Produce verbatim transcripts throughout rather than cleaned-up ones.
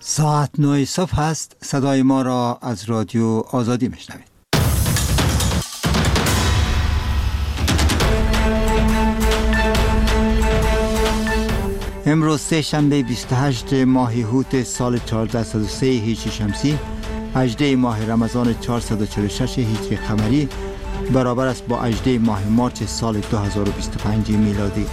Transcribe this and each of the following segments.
ساعت نه صبح است. صدای ما را از رادیو آزادی میشنوید. امروز سه شنبه بیست و هشتم ماه هوت سال چهارصد و سه هجری شمسی، هجدهم ماه رمضان چهارصد و چهل و شش هجری قمری، برابر است با هجدهم ماه مارس سال دو هزار و بیست و پنج میلادی.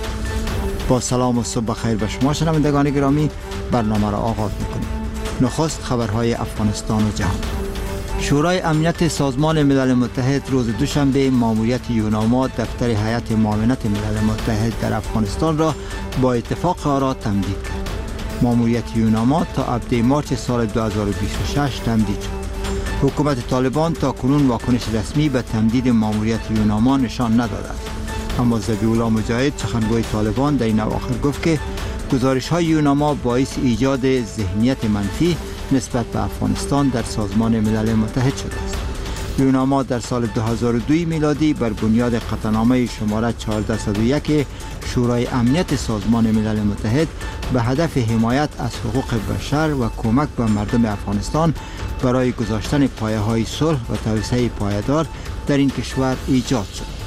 با سلام و صبح بخیر به شما شنوندگان گرامی، برنامه را آغاز می‌کنیم. نخست خبرهای افغانستان و جهان. شورای امنیت سازمان ملل متحد روز دوشنبه ماموریت یوناما دفتر هیئت معاونت ملل متحد در افغانستان را با اتفاق آرا تمدید کرد. ماموریت یوناما تا ابتدای مارس سال دو هزار و بیست و شش تمدید شد. حکومت طالبان تا کنون واکنش رسمی به تمدید ماموریت یوناما نشان نداده است. اما ذبیح‌الله مجاهد سخنگوی طالبان در این اواخر گفت که گزارش های یوناما باعث ایجاد ذهنیت منفی نسبت به افغانستان در سازمان ملل متحد شده است. یوناما در سال دو هزار و دو میلادی بر بنیاد قطعنامه شماره چهارصد و یک شورای امنیت سازمان ملل متحد به هدف حمایت از حقوق بشر و کمک به مردم افغانستان برای گذاشتن پایه‌های صلح و توسعه پایدار در این کشور ایجاد شد.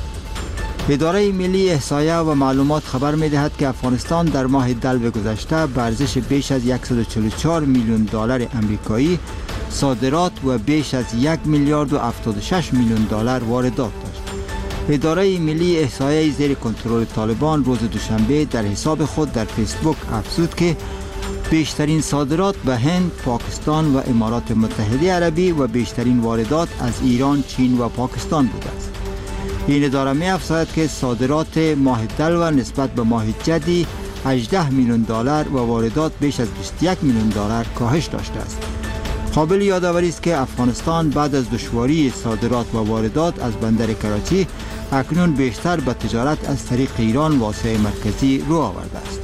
اداره ملی احصایه و معلومات خبر می‌دهد که افغانستان در ماه دلو گذشته به ارزش بیش از صد و چهل و چهار میلیون دلار آمریکایی صادرات و بیش از یک میلیارد و هفتاد و شش میلیون دلار واردات داشت. اداره ملی احصایه زیر کنترل طالبان روز دوشنبه در حساب خود در فیسبوک افزود که بیشترین صادرات به هند، پاکستان و امارات متحده عربی و بیشترین واردات از ایران، چین و پاکستان بوده است. این اداره می افزاید که صادرات ماه دلو نسبت به ماه جدی هجده میلیون دلار و واردات بیش از بیست و یک میلیون دلار کاهش داشته است. قابل یادآوری است که افغانستان بعد از دشواری صادرات و واردات از بندر کراچی اکنون بیشتر به تجارت از طریق ایران و آسیای مرکزی رو آورده است.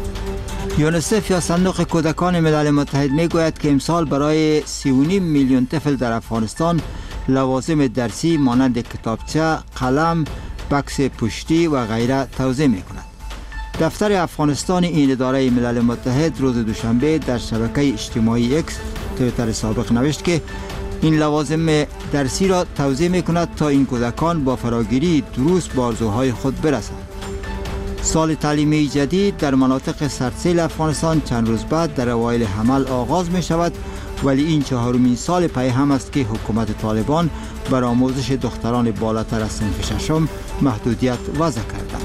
یونیسف یا صندوق کودکان ملل متحد می گوید که امسال برای سی و نیم میلیون طفل در افغانستان لوازم درسی مانند کتابچه، قلم، بکس پشتی و غیره توزیع می کند. دفتر افغانستان این اداره ملل متحد روز دوشنبه در شبکه اجتماعی اکس توییتر سابق نوشت که این لوازم درسی را توزیع می کند تا این کودکان با فراگیری دروس به آرزوهای خود برسند. سال تعلیمی جدید در مناطق سردسیل افغانستان چند روز بعد در اوایل حمل آغاز می شود، ولی این چهارمین سال پی هم است که حکومت طالبان بر آموزش دختران بالاتر از صنف ششم محدودیت وضع کردند.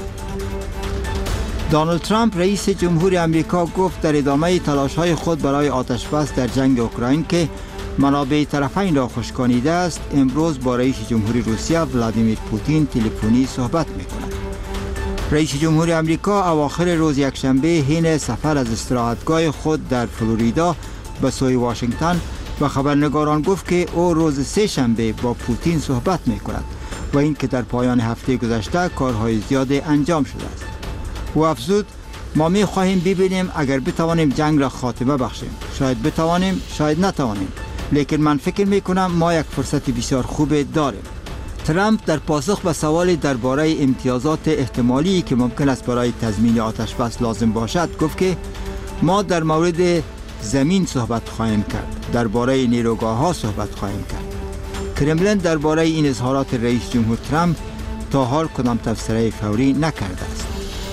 دونالد ترامپ رئیس جمهور آمریکا گفت در ادامه تلاش‌های خود برای آتش‌بس در جنگ اوکراین که منابع طرفین را خشکانیده است، امروز با رئیس جمهور روسیه ولادیمیر پوتین تلفنی صحبت می‌کند. رئیس جمهور آمریکا اواخر روز یکشنبه حین سفر از استراحتگاه خود در فلوریدا به سوی واشنگتن و خبرنگاران گفت که او روز سه شنبه با پوتین صحبت می‌کند و این که در پایان هفته گذشته کارهای زیاد انجام شده است. او افزود ما می‌خواهیم ببینیم اگر بتوانیم جنگ را خاتمه بخشیم. شاید بتوانیم، شاید نتوانیم، لیکن من فکر می‌کنم ما یک فرصت بسیار خوب داریم. ترامپ در پاسخ به سوال درباره امتیازات احتمالی که ممکن است برای تضمین آتش‌بس لازم باشد گفت که ما در مورد زمین صحبت خواهیم کرد، درباره نیروگاه‌ها صحبت خواهیم کرد. کرملین درباره این اظهارات رئیس جمهور ترامپ تا حال کدام تفسیر فوری نکرده است.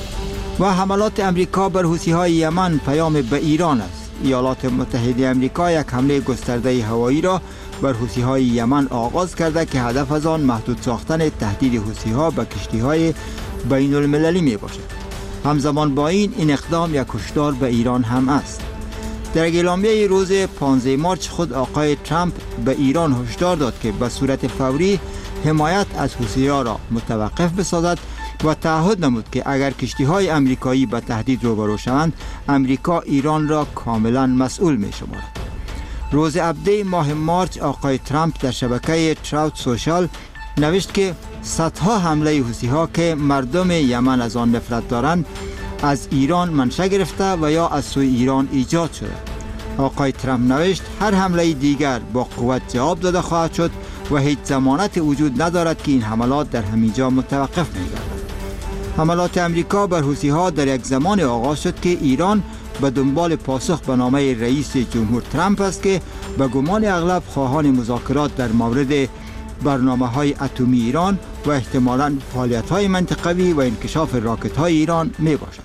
و حملات امریکا بر حوثی‌های یمن پیام به ایران است. ایالات متحده آمریکا یک حمله گسترده هوایی را بر حوثی‌های یمن آغاز کرده که هدف از آن محدود ساختن تهدید حوثی‌ها به کشتی‌های بین‌المللی میباشد. همزمان با این این اقدام یک هشدار به ایران هم است. در اعلامیه روز پانزده مارس خود آقای ترامپ به ایران هشدار داد که به صورت فوری حمایت از حوثی‌ها را متوقف بسازد و تعهد نمود که اگر کشتی‌های آمریکایی به تهدید روبرو شوند، آمریکا ایران را کاملا مسئول می‌شمارد. روز هفدهم ماه مارس آقای ترامپ در شبکه تراوت سوشال نوشت که صدها حمله حوثی‌ها که مردم یمن از آن نفرت دارند از ایران منشأ گرفته و یا از سوی ایران ایجاد شده. آقای ترامپ نوشت هر حمله دیگر با قوت جواب داده خواهد شد و هیچ ضمانت وجود ندارد که این حملات در همینجا متوقف می‌گردد. حملات امریکا بر حوثی‌ها در یک زمان آغاز شد که ایران به دنبال پاسخ به نامه رئیس جمهور ترامپ است که به گمان اغلب خواهان مذاکرات در مورد برنامه‌های اتمی ایران و احتمالاً فعالیت‌های منطقوی و انکشاف راکت‌های ایران می باشد.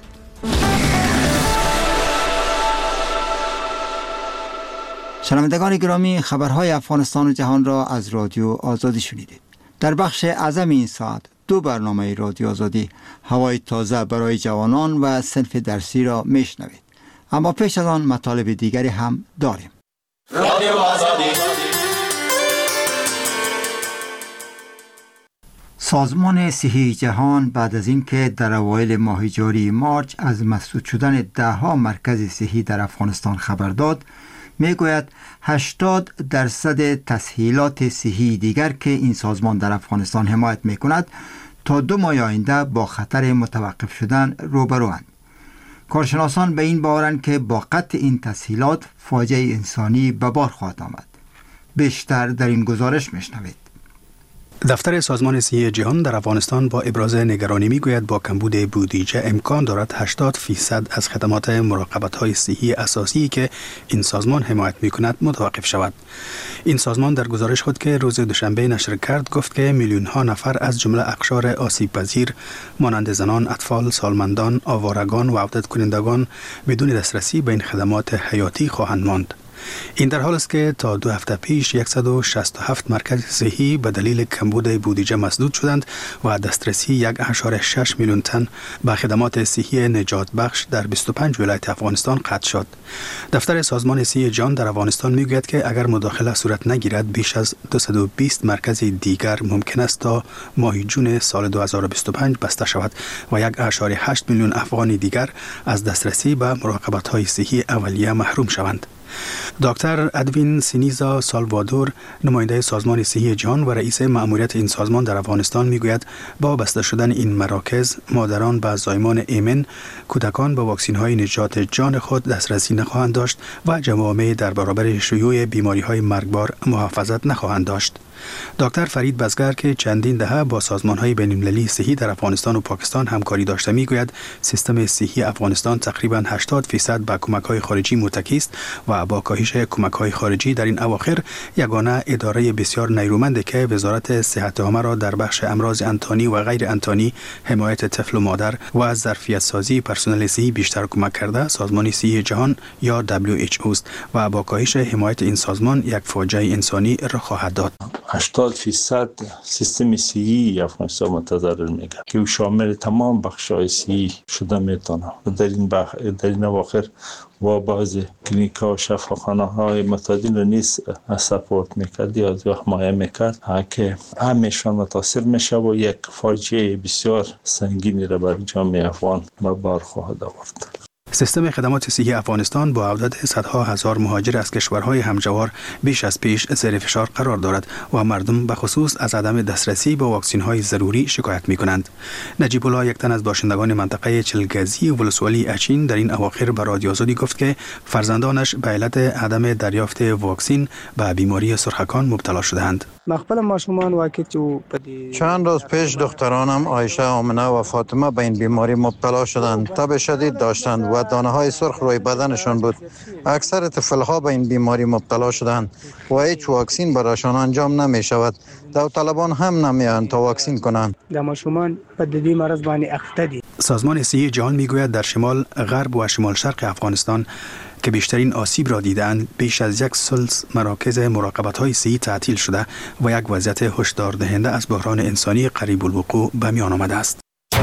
شنوندگان گرامی، خبرهای افغانستان و جهان را از رادیو آزادی شنیدید. در بخش اعظم این ساعت دو برنامه رادیو آزادی، هوای تازه برای جوانان و صنف درسی را میشنوید. اما پیش از آن مطالب دیگری هم داریم. رادیو آزادی. سازمان صحی جهان بعد از اینکه در اوایل ماه جاری مارچ از مسدود شدن ده ها مرکز صحی در افغانستان خبر داد، میگوید هشتاد درصد تسهیلات صحی دیگر که این سازمان در افغانستان حمایت میکند تا دو ماه آینده با خطر متوقف شدن روبروند. کارشناسان به این باورند که با قطع این تسهیلات فاجعه انسانی به بار خواهد آمد. بیشتر در این گزارش میشنوید. دفتر سازمان صحی جهان در افغانستان با ابراز نگرانی میگوید با کمبود بودجه امکان دارد هشتاد فیصد از خدمات مراقبت‌های صحی اساسی که این سازمان حمایت میکند متوقف شود. این سازمان در گزارش خود که روز دوشنبه نشر کرد گفت که میلیون ها نفر از جمله اقشار آسیب پذیر مانند زنان، اطفال، سالمندان، آوارگان و عودت کنندگان بدون دسترسی به این خدمات حیاتی خواهند ماند. این در حال است که تا دو هفته پیش صد و شصت و هفت مرکز صحی به دلیل کمبود بودجه مسدود شدند و دسترسی یک و شش میلیون تن به خدمات صحی نجات بخش در بیست و پنج ولایت افغانستان قطع شد. دفتر سازمان صحی جهان در افغانستان میگوید که اگر مداخله صورت نگیرد بیش از دویست و بیست مرکز دیگر ممکن است تا ماه جون سال دو هزار و بیست و پنج بسته شود و یک و هشت میلیون افغان دیگر از دسترسی به مراقبت‌های صحی اولیه محروم شوند. دکتر ادوین سینیزا سالوادور، نماینده سازمان صحی جهان و رئیس مأموریت این سازمان در افغانستان میگوید با بسته شدن این مراکز مادران به زایمان ایمن، کودکان به واکسین‌های نجات جان خود دسترسی نخواهند داشت و جوامع در برابر شیوع بیماری‌های مرگبار محافظت نخواهند داشت. دکتر فرید بزگر که چندین دهه با سازمان‌های بین‌المللی صحی در افغانستان و پاکستان همکاری داشته میگوید سیستم صحی افغانستان تقریباً هشتاد فیصد به کمک‌های خارجی متکی است و با کاهش کمک‌های خارجی در این اواخر یگانه اداره بسیار نیرومند که وزارت صحت عامه را در بخش امراض انتانی و غیر انتانی، حمایت طفل و مادر و ظرفیت سازی پرسنل صحی بیشتر کمک کرده سازمان صحی جهان یا دبلیو اچ او است و با کاهش حمایت این سازمان یک فاجعه انسانی را خواهد داد. هشتاد فیصد سیستم صحی افغانستان متضرر میگه که شامل تمام بخش‌های صحی شده میتونه. در این بخ... در این اواخر و بعض کلینیک‌ها و شفاخانه‌های متعدد رو نیز سپورت میکرد یا حمایت میکرد که همشان متاثر میشه و یک فاجعه بسیار سنگینی را بر جامعه افغان به بار خواهد آورد. سیستم خدمات صحی افغانستان با عودت صدها هزار مهاجر از کشورهای همجوار بیش از پیش زیر فشار قرار دارد و مردم به خصوص از عدم دسترسی به واکسین‌های ضروری شکایت می‌کنند. نجیب الله، یک تن از باشندگان منطقه چلگزی ولسوالی اچین، در این اواخر به رادیو آزادی گفت که فرزندانش به علت عدم دریافت واکسین به بیماری سرخکان مبتلا شده‌اند. چند روز پیش دخترانم عایشه، آمنه و فاطمه به این بیماری مبتلا شدند. تب شدید داشتند و دانه های سرخ روی بدنشان بود. اکثر طفلها به این بیماری مبتلا شدند و هیچ واکسین برایشان انجام نمی شود. داوطلبان هم نمیان تا واکسین کنند. سازمان صحی جهان میگوید در شمال، غرب و شمال شرق افغانستان که بیشترین آسیب را دیدند، بیش از یک ثلث مراکز مراقبت‌های صحی تعطیل شده و یک وضعیت هشدار دهنده از بحران انسانی قریب الوقوع به میان آمده است.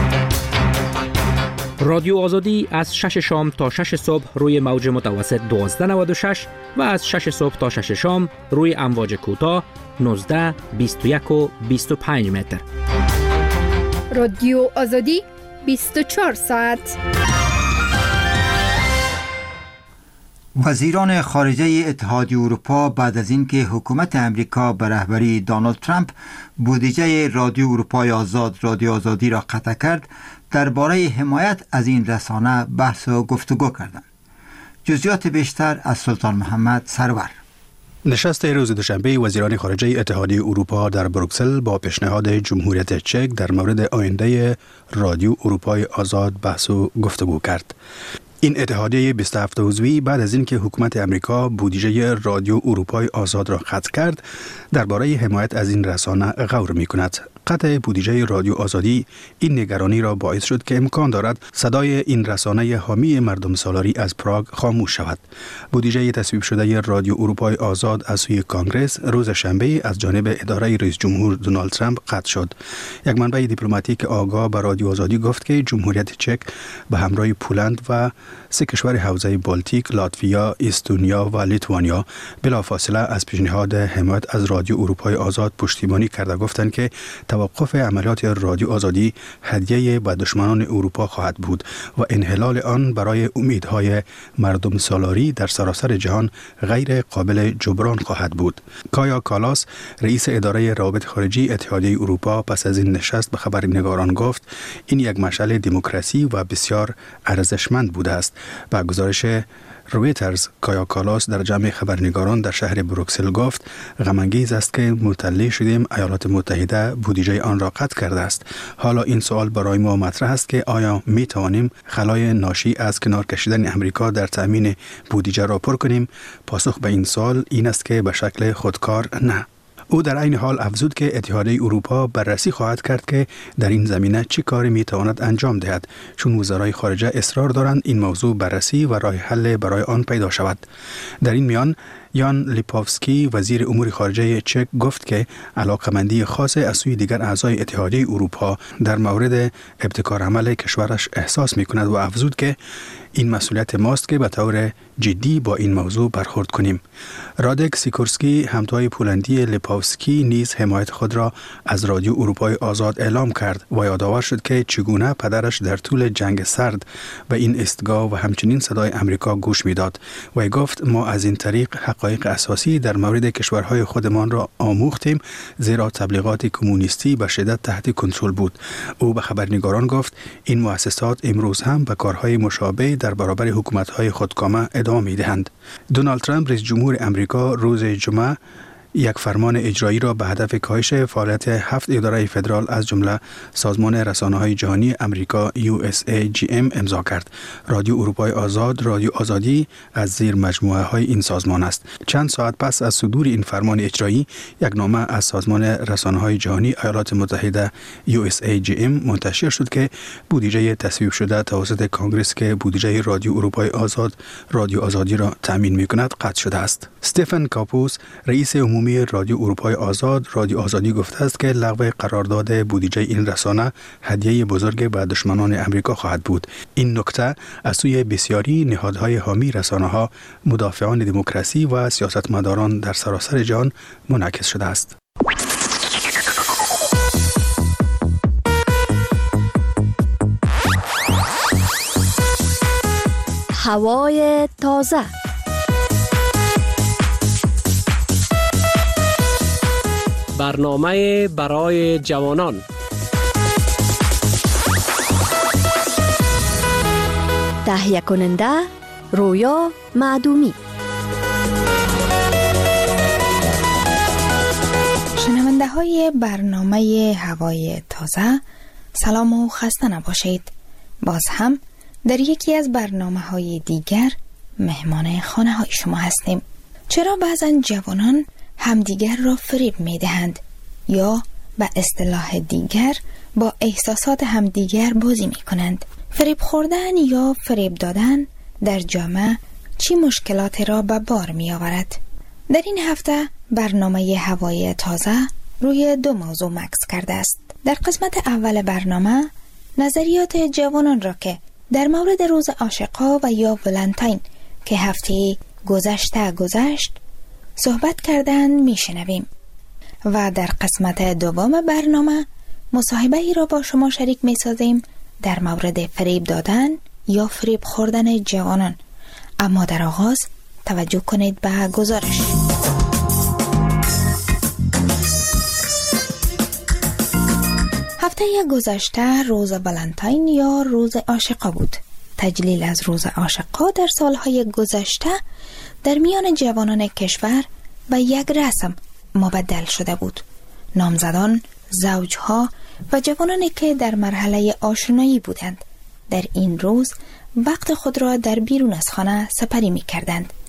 رادیو آزادی از شش شام تا شش صبح روی موج متوسط دوازده نود و شش و از شش صبح تا شش شام روی امواج کوتاه نوزده، بیست و یک و بیست و پنج متر. رادیو آزادی بیست و چهار ساعت. وزیران خارجه اتحادیه اروپا بعد از اینکه حکومت امریکا به رهبری دونالد ترامپ بودجه رادیو اروپای آزاد رادیو آزادی را قطع کرد، درباره حمایت از این رسانه بحث و گفتگو کردند. جزئیات بیشتر از سلطان محمد سرور. نشست روز دوشنبه وزیران خارجه اتحادیه اروپا در بروکسل با پیشنهاد جمهوریت چک در مورد آینده رادیو اروپای آزاد بحث و گفتگو کرد. این اتحادیه بیست و هفت عضوی بعد از اینکه حکومت امریکا بودجه رادیو اروپای آزاد را قطع کرد، درباره حمایت از این رسانه غور می‌کند. قطع بودجه رادیو آزادی این نگرانی را باعث شد که امکان دارد صدای این رسانه حامی مردم سالاری از پراگ خاموش شود. بودجه تصویب شده رادیو اروپای آزاد از سوی کانگرس روز شنبه از جانب اداره رئیس جمهور دونالد ترامپ قطع شد. یک منبع دیپلماتیک آگاه به رادیو آزادی گفت که جمهوریت چک به همراه پولند و سه کشور حوزه بالتیک، لاتویا، استونیا و لیتوانیا بلافاصله از پیشنهاد حمایت از رادیو اروپای آزاد پشتیبانی کرده، گفتند که توقف عملیات رادیو آزادی هدیه به دشمنان اروپا خواهد بود و انحلال آن برای امیدهای مردم سالاری در سراسر جهان غیر قابل جبران خواهد بود. کایا کالاس، رئیس اداره روابط خارجی اتحادیه اروپا، پس از این نشست به خبرنگاران گفت این یک مشعل دموکراسی و بسیار ارزشمند بوده است. با گزارش رویترز، کایا کالاس در جمع خبرنگاران در شهر بروکسل گفت غم‌انگیز است که مطلع شدیم ایالات متحده بودجه آن را قطع کرده است. حالا این سوال برای ما مطرح است که آیا می توانیم خلای ناشی از کنار کشیدن امریکا در تامین بودجه را پر کنیم؟ پاسخ به این سوال این است که به شکل خودکار نه. او در این حال افزود که اتحادیه اروپا بررسی خواهد کرد که در این زمینه چه کاری می تواند انجام دهد، چون وزرای خارجه اصرار دارند این موضوع بررسی و راه حل برای آن پیدا شود. در این میان یان لیپوفسکی، وزیر امور خارجه چک، گفت که علاقمندی خاص از سوی دیگر اعضای اتحادیه اروپا در مورد ابتکار عمل کشورش احساس می کند و افزود که این مسئولیت ماست که به طور جدی با این موضوع برخورد کنیم. رادک سیکورسکی، همتای پولندی لیپوفسکی، نیز حمایت خود را از رادیو اروپای آزاد اعلام کرد و یادآور شد که چگونه پدرش در طول جنگ سرد به این استگاه و همچنین صدای امریکا گوش میداد و گفت ما از این طریق حقایق اساسی در مورد کشورهای خودمان را آموختیم، زیرا تبلیغات کمونیستی به شدت تحت کنترل بود. او به خبرنگاران گفت این مؤسسات امروز هم به کارهای مشابه در برابر حکومت‌های خودکامه ادامه می‌دهند. دونالد ترامپ، رئیس جمهور امریکا، روز جمعه یک فرمان اجرایی را به هدف کاهش فعالیت هفت اداره فدرال از جمله سازمان رسانه‌های جهانی امریکا یو اس ای جی ام امضا کرد. رادیو اروپای آزاد، رادیو آزادی از زیر مجموعه های این سازمان است. چند ساعت پس از صدور این فرمان اجرایی، یک نامه از سازمان رسانه‌های جهانی ایالات متحده یو اس ای جی ام منتشر شد که بودجه تصویب شده توسط کانگرس که بودجه رادیو اروپای آزاد، رادیو آزادی را تامین می‌کند قطع شده است. استفن کاپوس، رئیس عمومی رادیو اروپای آزاد، رادیو آزادی گفته است که لغو قرارداد بودجه این رسانه هدیه بزرگ به دشمنان امریکا خواهد بود. این نکته از سوی بسیاری نهادهای حامی رسانه‌ها، مدافعان دموکراسی و سیاستمداران در سراسر جهان منعکس شده است. هوای تازه. برنامه برای جوانان. تهیه کننده رویا معدومی. شنونده های برنامه هوای تازه، سلام و خسته نباشید. باز هم در یکی از برنامه های دیگر مهمان خانه های شما هستیم. چرا بعضا جوانان همدیگر را فریب می دهند یا به اصطلاح دیگر با احساسات همدیگر بازی می کنند؟ فریب خوردن یا فریب دادن در جامعه چی مشکلاتی را به بار می آورد؟ در این هفته برنامه هوای تازه روی دو موضوع مکس کرده است. در قسمت اول برنامه نظریات جوانان را که در مورد روز عاشقا و یا ولنتاین که هفته گذشته گذشت صحبت کردن می شنویم و در قسمت دوم برنامه مصاحبه ای را با شما شریک می سازیم در مورد فریب دادن یا فریب خوردن جوانان. اما در آغاز توجه کنید به گزارش. هفته گذشته روز ولنتاین یا روز عاشقا بود. تجلیل از روز عاشقا در سالهای گذشته در میان جوانان کشور و یک رسم مبدل شده بود. نامزدان، زوجها و جوانانی که در مرحله آشنایی بودند در این روز وقت خود را در بیرون از خانه سپری می کردند.